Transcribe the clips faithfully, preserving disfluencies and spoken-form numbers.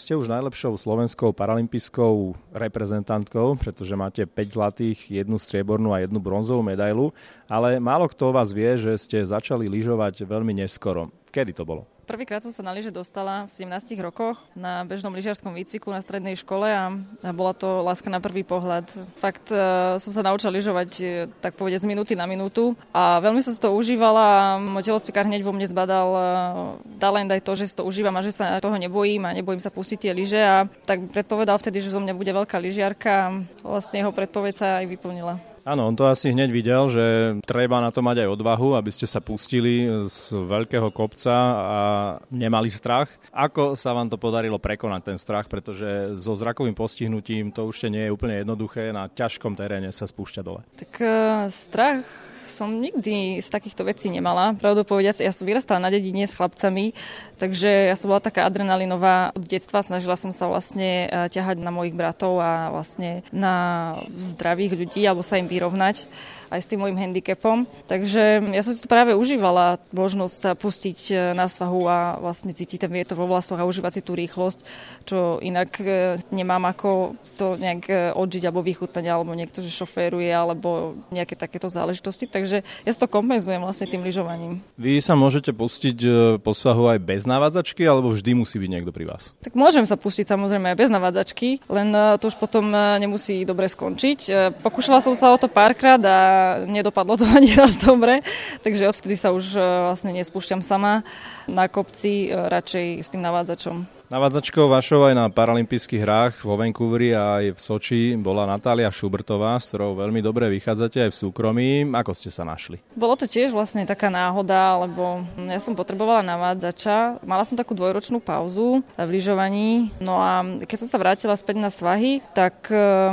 ste už najlepšou slovenskou paralympijskou reprezentantkou, pretože máte päť zlatých, jednu striebornú a jednu bronzovú medailu, ale málo kto o vás vie, že ste začali lyžovať veľmi neskoro. Kedy to bolo? Prvýkrát som sa na lyže dostala v sedemnástich rokoch na bežnom lyžiarskom výcviku na strednej škole a, a bola to láska na prvý pohľad. Fakt e, som sa naučila lyžovať e, tak povedať z minúty na minútu a veľmi som si to užívala a môj telocvikár hneď vo mne zbadal e, dal len aj to, že si to užívam a že sa toho nebojím a nebojím sa pustiť tie lyže a tak predpovedal vtedy, že zo mňa bude veľká lyžiarka a vlastne jeho predpoveď sa aj vyplnila. Áno, on to asi hneď videl, že treba na to mať aj odvahu, aby ste sa pustili z veľkého kopca a nemali strach. Ako sa vám to podarilo prekonať ten strach, pretože so zrakovým postihnutím to už nie je úplne jednoduché, na ťažkom teréne sa spúšťa dole. Tak uh, strach som nikdy z takýchto vecí nemala. Pravdu povediac, ja som vyrastala na dedine s chlapcami, takže ja som bola taká adrenalinová od detstva. Snažila som sa vlastne ťahať na mojich bratov a vlastne na zdravých ľudí, alebo sa im vyrovnať aj s tým môjim handicapom. Takže ja som si to práve užívala, možnosť sa pustiť na svahu a vlastne cítiť ten vietor vo vlasoch a užívať si tú rýchlosť, čo inak nemám ako to nejak odžiť alebo vychutnať, alebo niekto, že šoféruje, alebo nejaké takéto záležitosti. Takže ja si to kompenzujem vlastne tým lyžovaním. Vy sa môžete pustiť po svahu aj bez navádzačky, alebo vždy musí byť niekto pri vás? Tak môžem sa pustiť samozrejme aj bez navádzačky, len to už potom nemusí dobre skončiť. Pokúšala som sa o to párkrát a nedopadlo to ani raz dobre, takže odvtedy sa už vlastne nespúšťam sama na kopci, radšej s tým navádzačom. Navádzačkou vašou aj na paralympijských hrách vo Vancouveri a aj v Soči bola Natália Šubertová, s ktorou veľmi dobre vychádzate aj v súkromí. Ako ste sa našli? Bolo to tiež vlastne taká náhoda, lebo ja som potrebovala navádzača. Mala som takú dvojročnú pauzu v lyžovaní, no a keď som sa vrátila späť na svahy, tak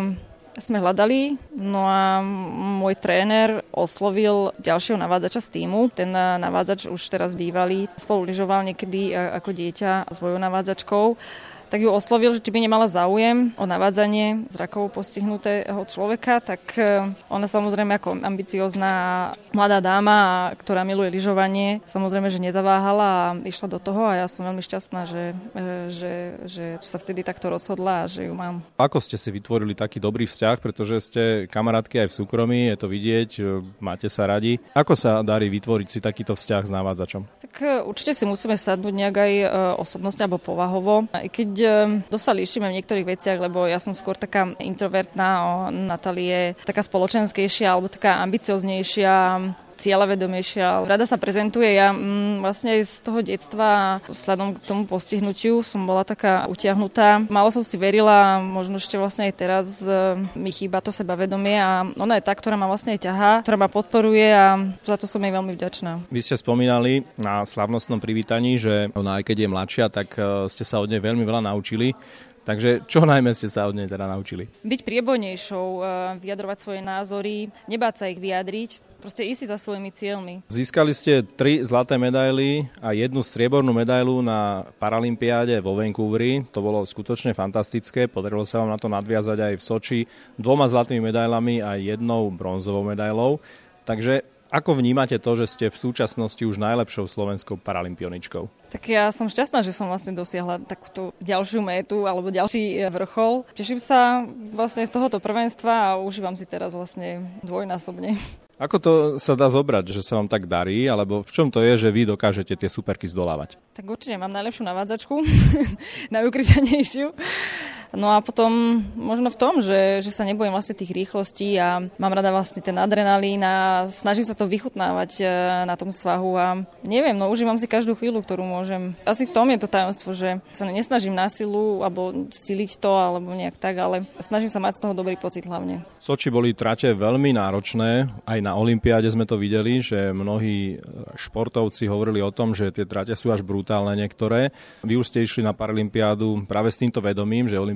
sme hľadali, no a môj tréner oslovil ďalšieho navádzača z tímu. Ten navádzač už teraz bývalý, spolu lyžoval niekedy ako dieťa s mojou navádzačkou. Tak ju oslovil, že či by nemala záujem o navádzanie zrakovo postihnutého človeka, tak ona samozrejme ako ambiciózna mladá dáma, ktorá miluje lyžovanie, samozrejme, že nezaváhala a išla do toho a ja som veľmi šťastná, že, že, že sa vtedy takto rozhodla a že ju mám. Ako ste si vytvorili taký dobrý vzťah, pretože ste kamarátky aj v súkromí, je to vidieť, máte sa radi. Ako sa darí vytvoriť si takýto vzťah s navádzačom? Tak určite si musíme sadnúť nejak aj osobnosť alebo povahovo. I keď dosť sa líšime v niektorých veciach, lebo ja som skôr taká introvertná, Natália je taká spoločenskejšia alebo taká ambicioznejšia, cieľavedomejšia. Rada sa prezentuje. Ja mm, vlastne z toho detstva vzhľadom k tomu postihnutiu som bola taká utiahnutá. Málo som si verila, možno ešte vlastne aj teraz e, mi chýba to sebavedomie a ona je tá, ktorá ma vlastne ťahá, ktorá ma podporuje a za to som jej veľmi vďačná. Vy ste spomínali na slávnostnom privítaní, že ona aj keď je mladšia, tak e, ste sa od nej veľmi veľa naučili. Takže čo najmä ste sa od nej teda naučili? Byť priebojnejšou, vyjadrovať svoje názory, nebáť sa ich vyjadriť, proste ísť si za svojimi cieľmi. Získali ste tri zlaté medaily a jednu striebornú medailu na Paralympiáde vo Vancouveri. To bolo skutočne fantastické. Podarilo sa vám na to nadviazať aj v Soči dvoma zlatými medailami a jednou bronzovou medailou. Takže ako vnímate to, že ste v súčasnosti už najlepšou slovenskou paralympioničkou? Tak ja som šťastná, že som vlastne dosiahla takúto ďalšiu métu alebo ďalší vrchol. Teším sa vlastne z tohoto prvenstva a užívam si teraz vlastne dvojnásobne. Ako to sa dá zobrať, že sa vám tak darí, alebo v čom to je, že vy dokážete tie superky zdolávať? Tak určite mám najlepšiu navádzačku, najukričanejšiu. No a potom možno v tom, že, že sa nebojím vlastne tých rýchlostí a mám rada vlastne ten adrenalín a snažím sa to vychutnávať na tom svahu a neviem, no užívam si každú chvíľu, ktorú môžem. Asi v tom je to tajomstvo, že sa nesnažím na silu alebo siliť to alebo nejak tak, ale snažím sa mať z toho dobrý pocit hlavne. V Soči boli trate veľmi náročné, aj na olympiáde sme to videli, že mnohí športovci hovorili o tom, že tie trate sú až brutálne niektoré. Vy už ste išli na paralympiádu práve s týmto vedomím, že olympiáda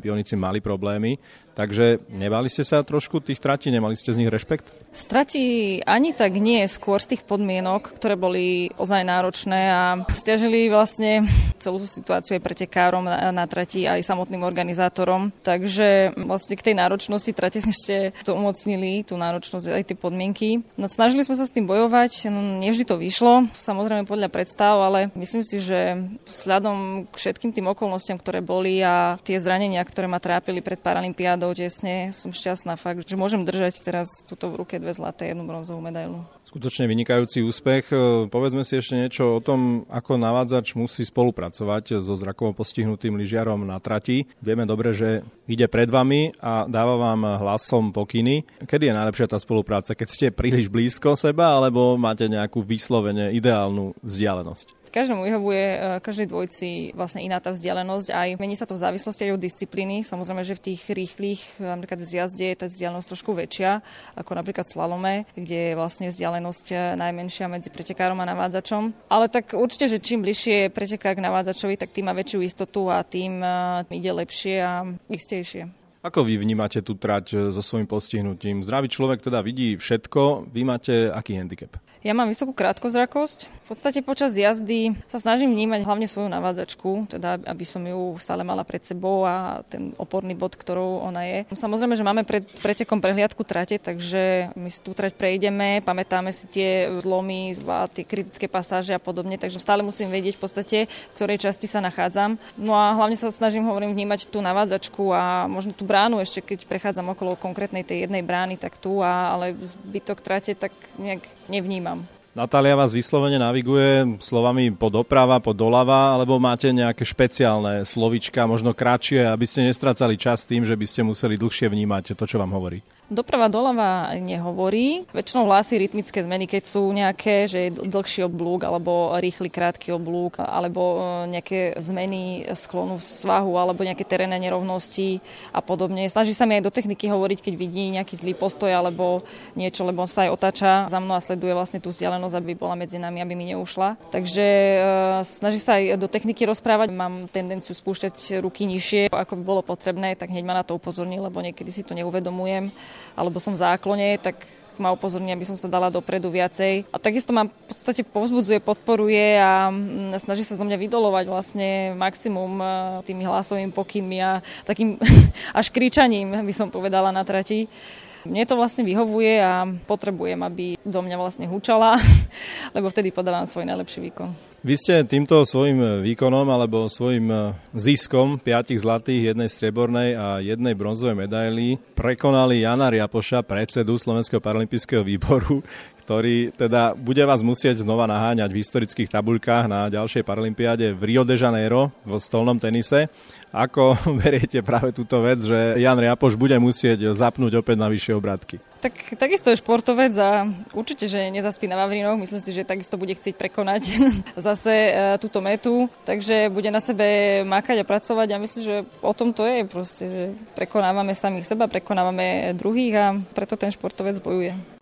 šampiónici mali problémy. Takže nebali ste sa trošku tých tratí, nemali ste z nich rešpekt? Strati ani tak nie, skôr z tých podmienok, ktoré boli ozaj náročné a stiažili vlastne celú situáciu aj pretekárom na, na trati aj samotným organizátorom. Takže vlastne k tej náročnosti trati ešte to umocnili, tú náročnosť aj tie podmienky. No, snažili sme sa s tým bojovať, no, nevždy to vyšlo, samozrejme podľa predstav, ale myslím si, že vzhľadom k všetkým tým okolnostiam, ktoré boli a tie zranenia, ktoré ma trápili pred Paralympiádou tesne, som šťastná fakt, že môžem držať teraz túto v ruke dve zlaté, jednu bronzovú medailu. Skutočne vynikajúci úspech. Povedzme si ešte niečo o tom, ako navádzač musí spolupracovať so zrakovo postihnutým lyžiarom na trati. Vieme dobre, že ide pred vami a dáva vám hlasom pokyny. Kedy je najlepšia tá spolupráca? Keď ste príliš blízko seba, alebo máte nejakú vyslovene ideálnu vzdialenosť? Každému vyhovuje, každej dvojci vlastne iná tá vzdialenosť, aj mení sa to v závislosti aj od disciplíny. Samozrejme, že v tých rýchlych, napríklad v zjazde je tá vzdialenosť trošku väčšia, ako napríklad v slalome, kde je vlastne vzdialenosť najmenšia medzi pretekárom a navádzačom. Ale tak určite, že čím bližšie je pretekár k navádzačovi, tak tým má väčšiu istotu a tým ide lepšie a istejšie. Ako vy vnímate tú trať so svojím postihnutím? Zdravý človek teda vidí všetko, vy máte aký handicap? Ja mám vysokú krátkozrakosť. V podstate počas jazdy sa snažím vnímať hlavne svoju navádzačku, teda aby som ju stále mala pred sebou a ten oporný bod, ktorou ona je. Samozrejme, že máme pred pretekom prehliadku trate, takže my si tú trať prejdeme, pamätáme si tie zlomy a tie kritické pasáže a podobne, takže stále musím vedieť v podstate, v ktorej časti sa nachádzam. No a hlavne sa snažím, hovorím, vnímať tú navádzačku a možno tú bránu, ešte keď prechádzam okolo konkrétnej tej jednej brány, tak tu, a, ale zbytok trate tak nejak nevnímam. Natália vás vyslovene naviguje slovami podoprava, podoľava, alebo máte nejaké špeciálne slovička, možno kratšie, aby ste nestracali čas tým, že by ste museli dlhšie vnímať to, čo vám hovorí? Doprava doľava nehovorí. Väčšinou hlási rytmické zmeny, keď sú nejaké, že je dlhší oblúk, alebo rýchly, krátky oblúk, alebo nejaké zmeny sklonu v svahu, alebo nejaké terénne nerovnosti a podobne. Snaží sa mi aj do techniky hovoriť, keď vidí nejaký zlý postoj alebo niečo, lebo on sa aj otáča za mnou a sleduje vlastne tú vzdialenosť, aby bola medzi nami, aby mi neušla. Takže e, snaží sa aj do techniky rozprávať. Mám tendenciu spúšťať ruky nižšie, ako by bolo potrebné, tak hneď ma na to upozorní, lebo niekedy si to neuvedomujem, alebo som v záklone, tak ma upozorní, aby som sa dala dopredu viacej. A takisto ma v podstate povzbudzuje, podporuje a snaží sa zo mňa vydolovať vlastne maximum tými hlasovými pokynmi a takým až kričaním, by som povedala, na trati. Mne to vlastne vyhovuje a potrebujem, aby do mňa vlastne hučala, lebo vtedy podávam svoj najlepší výkon. Vy ste týmto svojim výkonom alebo svojim ziskom piatich zlatých, jednej striebornej a jednej bronzovej medaily prekonali Jana Riapoša, predsedu Slovenského paralympijského výboru, ktorý teda bude vás musieť znova naháňať v historických tabuľkách na ďalšej paralympiáde v Rio de Janeiro vo stolnom tenise. Ako beriete práve túto vec, že Jan Riapoš bude musieť zapnúť opäť na vyššie obrátky? Tak takisto je športovec a určite, že nezaspí na Vavrinoch. Myslím si, že takisto bude chcieť prekonať zase e, túto metu, takže bude na sebe makať a pracovať a myslím, že o tom to je proste, že prekonávame samých seba, prekonávame druhých a preto ten športovec bojuje.